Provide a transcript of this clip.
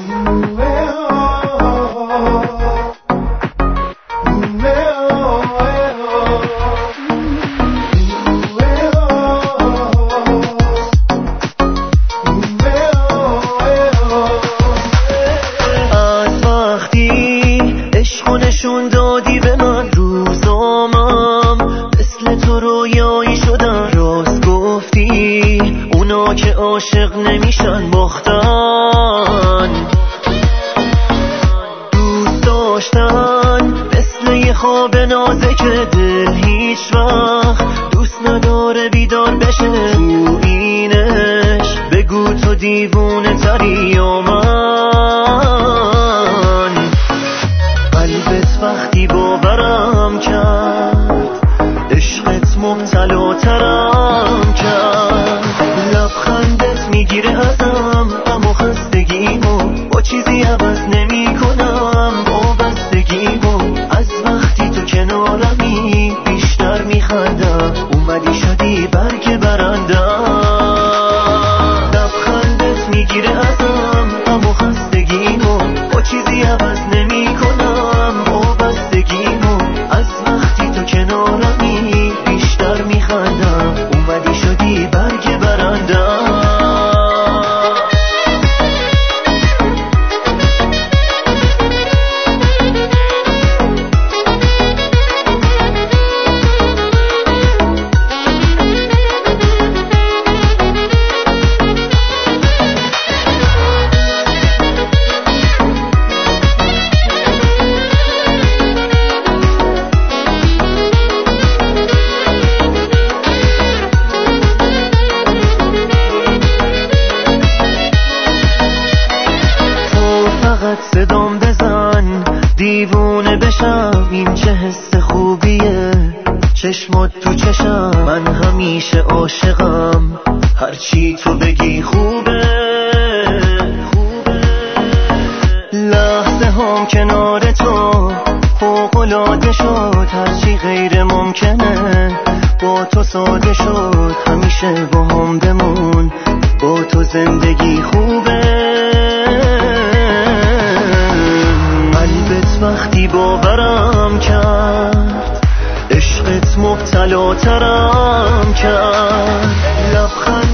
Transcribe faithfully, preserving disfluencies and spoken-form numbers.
نشون دادی به من روزامم مثل تو رویایی شدن، راست گفتی اونا که عاشق نمیشن باختن، دوست داشتن مثل یه خواب نازه که دل هیچ وقت دوست نداره بیدار بشه. تو اینش بگو تو دیوونه تری یا من، قلبت وقتی باورم کرد عشقت مبتلا ترم کرد. لبخندت میگیره ازم اما خستگیمو با چیزی عوض نمی کنم. وابستگیمو از وقتی تو کنارمی بیشتر میخندم. اومدی شدی برگ برندم. لبخندت میگیره ازم اما خستگیمو با چیزی عوض نمی کنم. وابستگیمو از وقتی تو کنارمی بیشتر میخندم. اومدی شدی برگ برندم. صدام بزن دیوونه بشم، این چه حس خوبیه چشمات تو چشم. من همیشه عاشقم هرچی تو بگی خوبه خوبه. لحظه هم کنار تو فوق‌العاده شد، هرچی غیر ممکنه با تو ساده شد. همیشه با هم بمون، با تو زندگی خوبه. قلبت وقتی باورم کرد عشقت مبتلا ترم کرد. لبخند